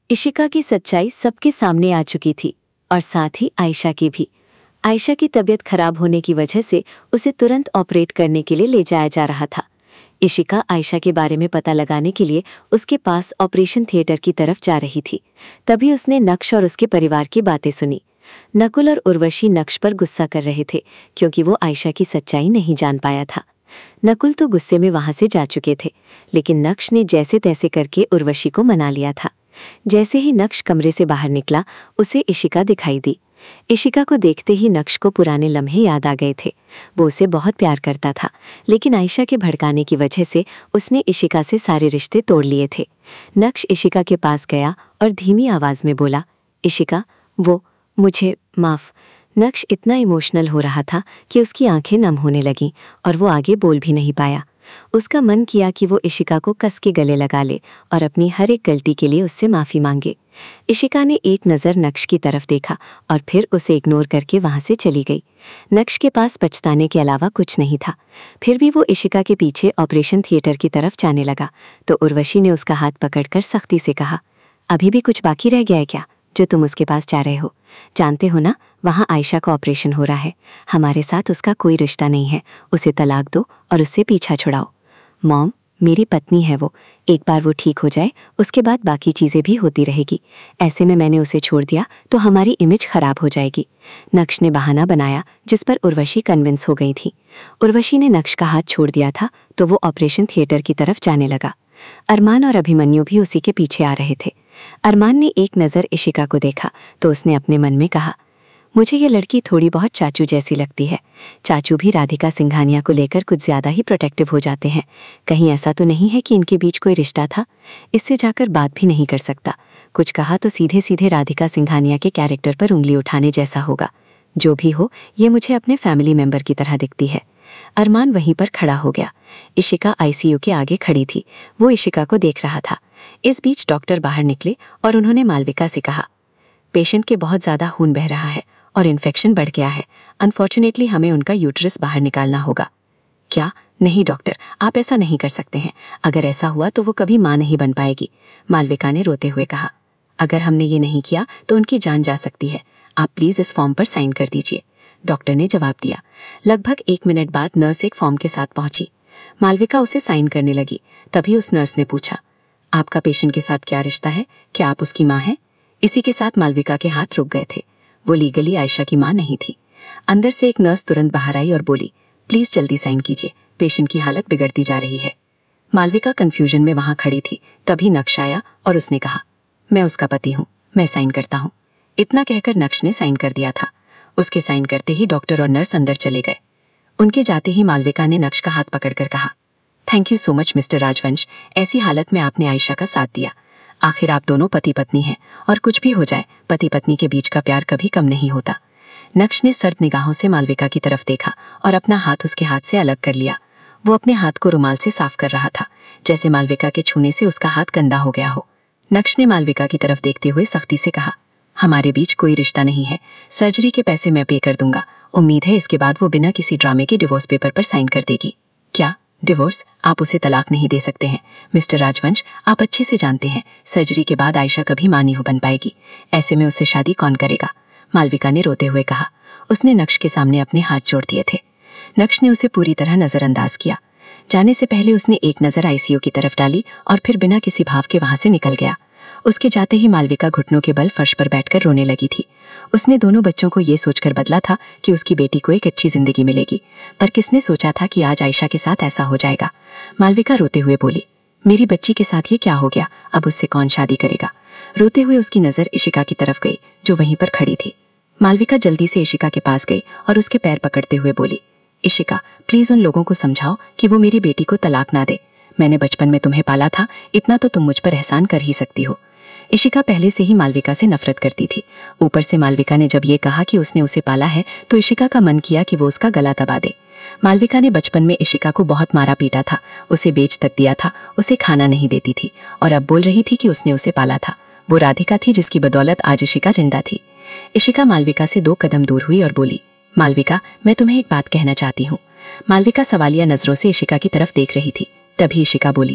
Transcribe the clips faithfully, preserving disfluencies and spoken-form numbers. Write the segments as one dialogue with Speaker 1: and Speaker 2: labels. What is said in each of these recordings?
Speaker 1: इशिका की सच्चाई सबके सामने आ चुकी थी और साथ ही आयशा की भी। आयशा की तबीयत खराब होने की वजह से उसे तुरंत ऑपरेट करने के लिए ले जाया जा रहा था। इशिका आयशा के बारे में पता लगाने के लिए उसके पास ऑपरेशन थिएटर की तरफ जा रही थी। तभी उसने नक्श और उसके परिवार की बातें सुनी। नकुल और उर्वशी नक्श पर गुस्सा कर रहे थे क्योंकि वो आयशा की सच्चाई नहीं जान पाया था। नकुल तो गुस्से में वहां से जा चुके थे, लेकिन नक्श ने जैसे तैसे करके उर्वशी को मना लिया था। जैसे ही नक्श कमरे से बाहर निकला, उसे इशिका दिखाई दी। इशिका को देखते ही नक्श को पुराने लम्हे याद आ गए थे। वो उसे बहुत प्यार करता था, लेकिन आयशा के भड़काने की वजह से उसने इशिका से सारे रिश्ते तोड़ लिए थे। नक्श इशिका के पास गया और धीमी आवाज में बोला, इशिका, वो मुझे माफ। नक्श इतना इमोशनल हो रहा था कि उसकी आंखें नम होने लगीं और वो आगे बोल भी नहीं पाया। उसका मन किया कि वो इशिका को कस के गले लगा ले और अपनी हर एक गलती के लिए उससे माफ़ी मांगे। इशिका ने एक नज़र नक्श की तरफ देखा और फिर उसे इग्नोर करके वहाँ से चली गई। नक्श के पास पछताने के अलावा कुछ नहीं था। फिर भी वो इशिका के पीछे ऑपरेशन थिएटर की तरफ जाने लगा तो उर्वशी ने उसका हाथ पकड़कर सख्ती से कहा, अभी भी कुछ बाकी रह गया है क्या जो तुम उसके पास जा रहे हो? जानते हो ना, वहाँ आयशा का ऑपरेशन हो रहा है। हमारे साथ उसका कोई रिश्ता नहीं है। उसे तलाक दो और उससे पीछा छुड़ाओ। मॉम, मेरी पत्नी है वो। एक बार वो ठीक हो जाए, उसके बाद बाकी चीज़ें भी होती रहेगी। ऐसे में मैंने उसे छोड़ दिया तो हमारी इमेज खराब हो जाएगी। नक्श ने बहाना बनाया, जिस पर उर्वशी कन्विंस हो गई थी। उर्वशी ने नक्श का हाथ छोड़ दिया था तो वो ऑपरेशन थिएटर की तरफ जाने लगा। अरमान और अभिमन्यु भी उसी के पीछे आ रहे थे। अरमान ने एक नज़र इशिका को देखा तो उसने अपने मन में कहा, मुझे ये लड़की थोड़ी बहुत चाचू जैसी लगती है। चाचू भी राधिका सिंघानिया को लेकर कुछ ज़्यादा ही प्रोटेक्टिव हो जाते हैं। कहीं ऐसा तो नहीं है कि इनके बीच कोई रिश्ता था? इससे जाकर बात भी नहीं कर सकता। कुछ कहा तो सीधे सीधे राधिका सिंघानिया के कैरेक्टर पर उंगली उठाने जैसा होगा। जो भी हो, ये मुझे अपने फैमिली मेम्बर की तरह दिखती है। अरमान वहीं पर खड़ा हो गया। इशिका आईसीयू के आगे खड़ी थी। वो इशिका को देख रहा था। इस बीच डॉक्टर बाहर निकले और उन्होंने मालविका से कहा, पेशेंट के बहुत ज़्यादा खून बह रहा है और इन्फेक्शन बढ़ गया है। अनफॉर्चुनेटली हमें उनका यूट्रस बाहर निकालना होगा। क्या? नहीं डॉक्टर, आप ऐसा नहीं कर सकते हैं। अगर ऐसा हुआ तो वो कभी माँ नहीं बन पाएगी, मालविका ने रोते हुए कहा। अगर हमने ये नहीं किया तो उनकी जान जा सकती है। आप प्लीज़ इस फॉर्म पर साइन कर दीजिए, डॉक्टर ने जवाब दिया। लगभग एक मिनट बाद नर्स एक फॉर्म के साथ पहुंची। मालविका उसे साइन करने लगी। तभी उस नर्स ने पूछा, आपका पेशेंट के साथ क्या रिश्ता है? क्या आप उसकी माँ हैं? इसी के साथ मालविका के हाथ रुक गए थे। वो लीगली आयशा की माँ नहीं थी। अंदर से एक नर्स तुरंत बाहर आई और बोली, प्लीज जल्दी साइन कीजिए, पेशेंट की हालत बिगड़ती जा रही है। मालविका कंफ्यूजन में वहां खड़ी थी। तभी नक्श आया और उसने कहा, मैं उसका पति हूँ, मैं साइन करता हूँ। इतना कहकर नक्श ने साइन कर दिया था। उसके साइन करते ही डॉक्टर और नर्स अंदर चले गए। उनके जाते ही मालविका ने नक्श का हाथ पकड़कर कहा, thank you so much mister Rajvansh, ऐसी हालत में आपने आयशा का साथ दिया। आखिर आप दोनों पति पत्नी हैं और कुछ भी हो जाए, पति पत्नी के बीच का प्यार कभी कम नहीं होता। नक्श ने सर्द निगाहों से मालविका की तरफ देखा और अपना हाथ उसके हाथ से अलग कर लिया। वो अपने हाथ को रुमाल से साफ कर रहा था, जैसे मालविका के छूने से उसका हाथ गंदा हो गया हो। नक्श ने मालविका की तरफ देखते हुए सख्ती से कहा, हमारे बीच कोई रिश्ता नहीं है। सर्जरी के पैसे मैं पे कर दूंगा। उम्मीद है इसके बाद वो बिना किसी ड्रामे के डिवोर्स पेपर पर साइन कर देगी। क्या डिवोर्स? आप उसे तलाक नहीं दे सकते हैं मिस्टर राजवंश। आप अच्छे से जानते हैं सर्जरी के बाद आयशा कभी मां नहीं बन पाएगी। ऐसे में उससे शादी कौन करेगा? मालविका ने रोते हुए कहा। उसने नक्श के सामने अपने हाथ जोड़ दिए थे। नक्श ने उसे पूरी तरह नजरअंदाज किया। जाने से पहले उसने एक नजर आईसीयू की तरफ डाली और फिर बिना किसी भाव के वहां से निकल गया। उसके जाते ही मालविका घुटनों के बल फर्श पर बैठकर रोने लगी थी। उसने दोनों बच्चों को ये सोचकर बदला था कि उसकी बेटी को एक अच्छी जिंदगी मिलेगी, पर किसने सोचा था कि आज आयशा के साथ ऐसा हो जाएगा। मालविका रोते हुए बोली, मेरी बच्ची के साथ ये क्या हो गया? अब उससे कौन शादी करेगा? रोते हुए उसकी नजर इशिका की तरफ गई जो वहीं पर खड़ी थी। मालविका जल्दी से इशिका के पास गई और उसके पैर पकड़ते हुए बोली, इशिका प्लीज उन लोगों को समझाओ कि वो मेरी बेटी को तलाक ना दे। मैंने बचपन में तुम्हें पाला था, इतना तो तुम मुझ पर एहसान कर ही सकती हो। इशिका पहले से ही मालविका से नफरत करती थी। ऊपर से मालविका ने जब ये कहा कि उसने उसे पाला है तो इशिका का मन किया कि वो उसका गला दबा दे। मालविका ने बचपन में इशिका को बहुत मारा पीटा था, उसे बेच तक दिया था, उसे खाना नहीं देती थी और अब बोल रही थी कि उसने उसे पाला था। वो राधिका थी जिसकी बदौलत आज इशिका जिंदा थी। इशिका मालविका से दो कदम दूर हुई और बोली, मालविका मैं तुम्हें एक बात कहना चाहती हूँ। मालविका सवालिया नजरों से इशिका की तरफ देख रही थी। तभी इशिका बोली,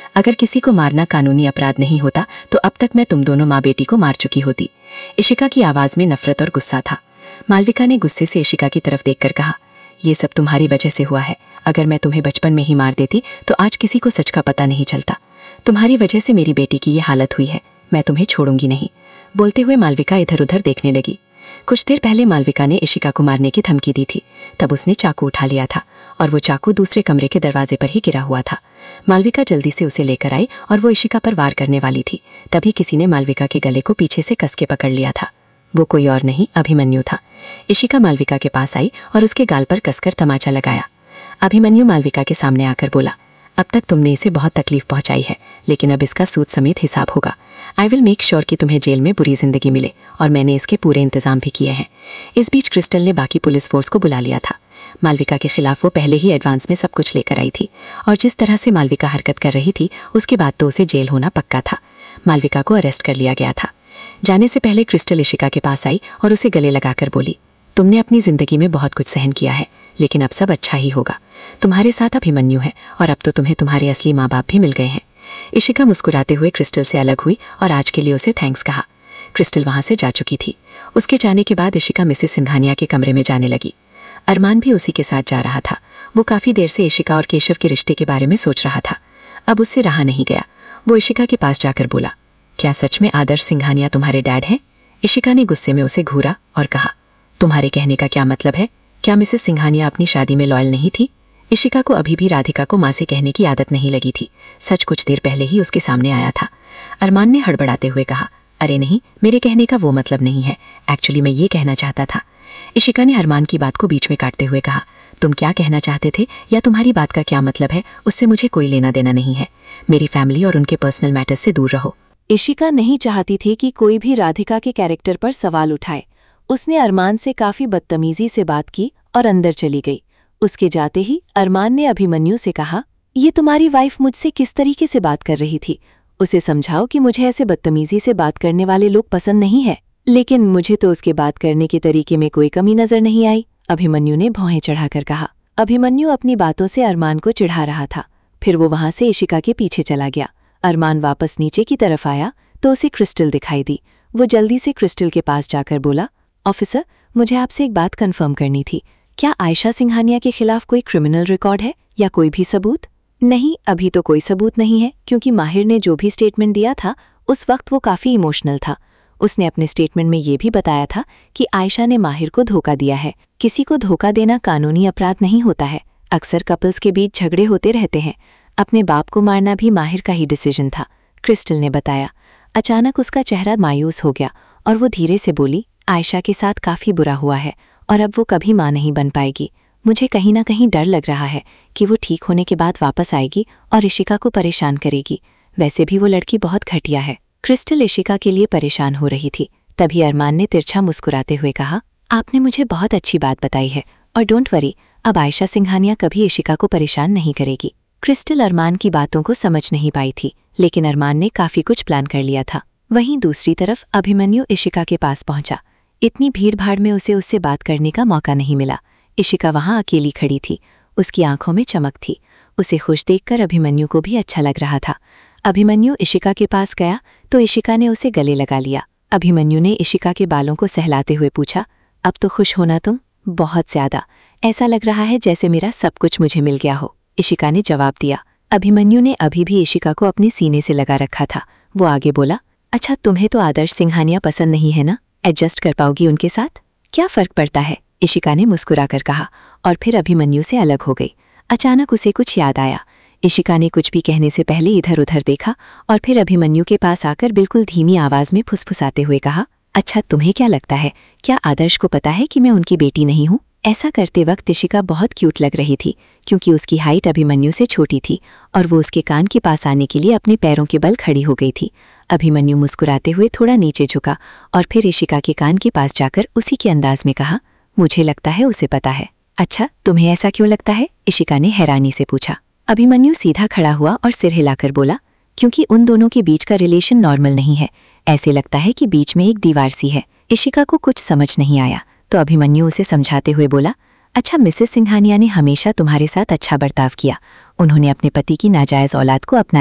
Speaker 1: अगर किसी को मारना कानूनी अपराध नहीं होता तो अब तक मैं तुम दोनों माँ बेटी को मार चुकी होती। इशिका की आवाज में नफरत और गुस्सा था। मालविका ने गुस्से से इशिका की तरफ देखकर कहा, ये सब तुम्हारी वजह से हुआ है। अगर मैं तुम्हें बचपन में ही मार देती तो आज किसी को सच का पता नहीं चलता। तुम्हारी वजह से मेरी बेटी की ये हालत हुई है, मैं तुम्हें छोड़ूंगी नहीं। बोलते हुए मालविका इधर उधर देखने लगी। कुछ देर पहले मालविका ने इशिका को मारने की धमकी दी थी, तब उसने चाकू उठा लिया था और वो चाकू दूसरे कमरे के दरवाजे पर ही गिरा हुआ था। मालविका जल्दी से उसे लेकर आई और वो इशिका पर वार करने वाली थी, तभी किसी ने मालविका के गले को पीछे से कस के पकड़ लिया था। वो कोई और नहीं अभिमन्यु था। इशिका मालविका के पास आई और उसके गाल पर कसकर तमाचा लगाया। अभिमन्यु मालविका के सामने आकर बोला, अब तक तुमने इसे बहुत तकलीफ पहुंचाई है, लेकिन अब इसका सूद समेत हिसाब होगा। आई विल मेक श्योर कि तुम्हें जेल में बुरी जिंदगी मिले और मैंने इसके पूरे इंतजाम भी किए हैं। इस बीच क्रिस्टल ने बाकी पुलिस फोर्स को बुला लिया था। मालविका के खिलाफ वो पहले ही एडवांस में सब कुछ लेकर आई थी और जिस तरह से मालविका हरकत कर रही थी उसके बाद तो उसे जेल होना पक्का था। मालविका को अरेस्ट कर लिया गया था। जाने से पहले क्रिस्टल इशिका के पास आई और उसे गले लगाकर बोली, तुमने अपनी जिंदगी में बहुत कुछ सहन किया है, लेकिन अब सब अच्छा ही होगा। तुम्हारे साथ अभिमन्यु है और अब तो तुम्हें तुम्हारे असली माँ बाप भी मिल गए हैं। इशिका मुस्कुराते हुए क्रिस्टल से अलग हुई और आज के लिए उसे थैंक्स कहा। क्रिस्टल वहां से जा चुकी थी। उसके जाने के बाद इशिका मिसेस सिंघानिया के कमरे में जाने लगी। अरमान भी उसी के साथ जा रहा था। वो काफी देर से इशिका और केशव के रिश्ते के बारे में सोच रहा था। अब उससे रहा नहीं गया। वो इशिका के पास जाकर बोला, क्या सच में आदर्श सिंघानिया तुम्हारे डैड हैं? इशिका ने गुस्से में उसे घूरा और कहा, तुम्हारे कहने का क्या मतलब है? क्या मिसेस सिंघानिया अपनी शादी में लॉयल नहीं थी? इशिका को अभी भी राधिका को माँ से कहने की आदत नहीं लगी थी। सच कुछ देर पहले ही उसके सामने आया था। अरमान ने हड़बड़ाते हुए कहा, अरे नहीं, मेरे कहने का वो मतलब नहीं है। एक्चुअली मैं ये कहना चाहता था। इशिका ने अरमान की बात को बीच में काटते हुए कहा, तुम क्या कहना चाहते थे या तुम्हारी बात का क्या मतलब है, उससे मुझे कोई लेना देना नहीं है। मेरी फैमिली और उनके पर्सनल मैटर्स से दूर रहो।
Speaker 2: इशिका नहीं चाहती थी कि कोई भी राधिका के कैरेक्टर पर सवाल उठाए। उसने अरमान से काफी बदतमीजी से बात की और अंदर चली गई। उसके जाते ही अरमान ने अभिमन्यु से कहा, ये तुम्हारी वाइफ मुझसे किस तरीके से बात कर रही थी? उसे समझाओ कि मुझे ऐसे बदतमीजी से बात करने वाले लोग पसंद नहीं है। लेकिन मुझे तो उसके बात करने के तरीके में कोई कमी नजर नहीं आई, अभिमन्यु ने भौहें चढ़ाकर कहा। अभिमन्यु अपनी बातों से अरमान को चिढ़ा रहा था। फिर वो वहां से इशिका के पीछे चला गया। अरमान वापस नीचे की तरफ आया तो उसे क्रिस्टल दिखाई दी। वो जल्दी से क्रिस्टल के पास जाकर बोला, ऑफिसर, मुझे आपसे एक बात कंफर्म करनी थी। क्या आयशा सिंघानिया के खिलाफ कोई क्रिमिनल रिकॉर्ड है या कोई भी सबूत? नहीं, अभी तो कोई सबूत नहीं है, क्योंकि माहिर ने जो भी स्टेटमेंट दिया था उस वक्त वो काफ़ी इमोशनल था। उसने अपने स्टेटमेंट में ये भी बताया था कि आयशा ने माहिर को धोखा दिया है। किसी को धोखा देना कानूनी अपराध नहीं होता है। अक्सर कपल्स के बीच झगड़े होते रहते हैं। अपने बाप को मारना भी माहिर का ही डिसीजन था, क्रिस्टल ने बताया। अचानक उसका चेहरा मायूस हो गया और वो धीरे से बोली, आयशा के साथ काफ़ी बुरा हुआ है और अब वो कभी माँ नहीं बन पाएगी। मुझे कहीं ना कहीं डर लग रहा है कि वो ठीक होने के बाद वापस आएगी और इशिका को परेशान करेगी। वैसे भी वो लड़की बहुत घटिया है। क्रिस्टल इशिका के लिए परेशान हो रही थी। तभी अरमान ने तिरछा मुस्कुराते हुए कहा, आपने मुझे बहुत अच्छी बात बताई है और डोंट वरी, अब आयशा सिंघानिया कभी इशिका को परेशान नहीं करेगी। क्रिस्टल अरमान की बातों को समझ नहीं पाई थी, लेकिन अरमान ने काफ़ी कुछ प्लान कर लिया था। वहीं दूसरी तरफ अभिमन्यु इशिका के पास पहुंचा। इतनी भीड़ भाड़ में उसे उससे बात करने का मौका नहीं मिला। इशिका वहां अकेली खड़ी थी। उसकी आंखों में चमक थी। उसे खुश देखकर अभिमन्यु को भी अच्छा लग रहा था। अभिमन्यु इशिका के पास गया तो इशिका ने उसे गले लगा लिया। अभिमन्यु ने इशिका के बालों को सहलाते हुए पूछा, अब तो खुश होना तुम? बहुत ज्यादा। ऐसा लग रहा है जैसे मेरा सब कुछ मुझे मिल गया हो, इशिका ने जवाब दिया। अभिमन्यु ने अभी भी इशिका को अपने सीने से लगा रखा था। वो आगे बोला, अच्छा तुम्हें तो आदर्श सिंघानिया पसंद नहीं है ना? एडजस्ट कर पाओगी उनके साथ? क्या फर्क पड़ता है, इशिका ने मुस्कुराकर कहा और फिर अभिमन्यु से अलग हो गई। अचानक उसे कुछ याद आया। इशिका ने कुछ भी कहने से पहले इधर उधर देखा और फिर अभिमन्यु के पास आकर बिल्कुल धीमी आवाज में फुसफुसाते हुए कहा, अच्छा तुम्हें क्या लगता है, क्या आदर्श को पता है कि मैं उनकी बेटी नहीं हूँ? ऐसा करते वक्त इशिका बहुत क्यूट लग रही थी, क्योंकि उसकी हाइट अभिमन्यु से छोटी थी और वो उसके कान के पास आने के लिए अपने पैरों के बल खड़ी हो गई थी। अभिमन्यु मुस्कुराते हुए थोड़ा नीचे झुका और फिर इशिका के कान के पास जाकर उसी के अंदाज में कहा, मुझे लगता है उसे पता है। अच्छा तुम्हें ऐसा क्यों लगता है, इशिका ने हैरानी से पूछा। अभिमन्यु सीधा खड़ा हुआ और सिर हिलाकर बोला, क्योंकि उन दोनों के बीच का रिलेशन नॉर्मल नहीं है। ऐसे लगता है कि बीच में एक दीवार सी है। इशिका को कुछ समझ नहीं आया तो अभिमन्यु उसे समझाते हुए बोला, अच्छा मिसेस सिंघानिया ने हमेशा तुम्हारे साथ अच्छा बर्ताव किया। उन्होंने अपने पति की नाजायज औलाद को अपनाया,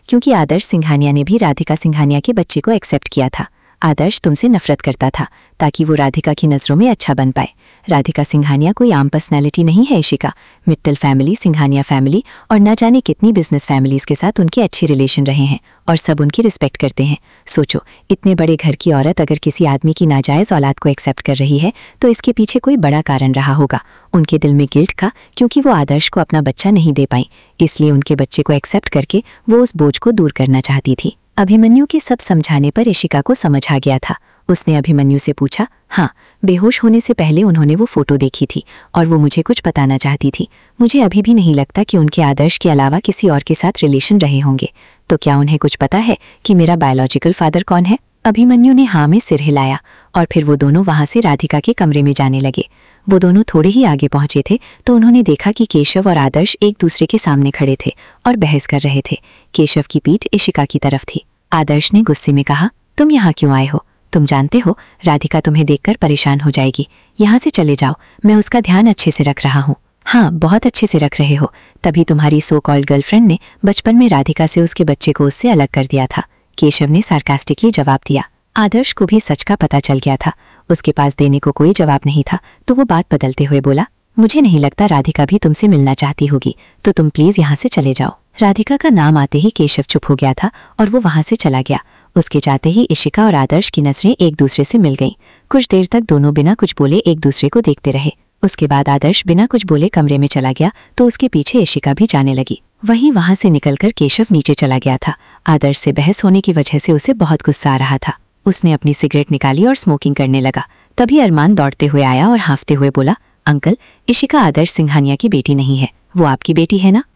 Speaker 2: क्योंकि आदर्श सिंघानिया ने भी राधिका सिंघानिया के बच्चे को एक्सेप्ट किया था। आदर्श तुमसे नफरत करता था ताकि वो राधिका की नज़रों में अच्छा बन पाए। राधिका सिंघानिया कोई आम पर्सनैलिटी नहीं है इशिका। मित्तल फैमिली, सिंघानिया फैमिली और न जाने कितनी बिजनेस फैमिलीज के साथ उनके अच्छे रिलेशन रहे हैं और सब उनकी रिस्पेक्ट करते हैं। सोचो, इतने बड़े घर की औरत अगर किसी आदमी की नाजायज़ औलाद को एक्सेप्ट कर रही है तो इसके पीछे कोई बड़ा कारण रहा होगा। उनके दिल में गिल्ट था क्योंकि वो आदर्श को अपना बच्चा नहीं दे पाई, इसलिए उनके बच्चे को एक्सेप्ट करके वो उस बोझ को दूर करना चाहती थी। अभिमन्यु के सब समझाने पर इशिका को समझ आ गया था। उसने अभिमन्यु से पूछा, हाँ, बेहोश होने से पहले उन्होंने वो फोटो देखी थी और वो मुझे कुछ बताना चाहती थी। मुझे अभी भी नहीं लगता कि उनके आदर्श के अलावा किसी और के साथ रिलेशन रहे होंगे। तो क्या उन्हें कुछ पता है कि मेरा बायोलॉजिकल फादर कौन है? अभिमन्यु ने हाँ में सिर हिलाया और फिर वो दोनों वहां से राधिका के कमरे में जाने लगे। वो दोनों थोड़े ही आगे पहुंचे थे तो उन्होंने देखा कि केशव और आदर्श एक दूसरे के सामने खड़े थे और बहस कर रहे थे। केशव की पीठ इशिका की तरफ थी। आदर्श ने गुस्से में कहा, तुम यहाँ क्यों आए हो? तुम जानते हो राधिका तुम्हें देखकर परेशान हो जाएगी। यहाँ से चले जाओ, मैं उसका ध्यान अच्छे से रख रहा हूँ। हाँ, बहुत अच्छे से रख रहे हो, तभी तुम्हारी सो कॉल्ड गर्लफ्रेंड ने बचपन में राधिका से उसके बच्चे को उससे अलग कर दिया था। केशव ने सार्कास्टिकली जवाब दिया। आदर्श को भी सच का पता चल गया था। उसके पास देने को कोई जवाब नहीं था तो वो बात बदलते हुए बोला, मुझे नहीं लगता राधिका भी तुमसे मिलना चाहती होगी, तो तुम प्लीज यहाँ से चले जाओ। राधिका का नाम आते ही केशव चुप हो गया था और वो वहां से चला गया। उसके जाते ही इशिका और आदर्श की नजरें एक दूसरे से मिल गईं। कुछ देर तक दोनों बिना कुछ बोले एक दूसरे को देखते रहे। उसके बाद आदर्श बिना कुछ बोले कमरे में चला गया तो उसके पीछे इशिका भी जाने लगी। वहीं वहां से निकलकर केशव नीचे चला गया था। आदर्श से बहस होने की वजह से उसे बहुत गुस्सा आ रहा था। उसने अपनी सिगरेट निकाली और स्मोकिंग करने लगा। तभी अरमान दौड़ते हुए आया और हाँफते हुए बोला, अंकल, इशिका आदर्श सिंघानिया की बेटी नहीं है, वो आपकी बेटी है ना?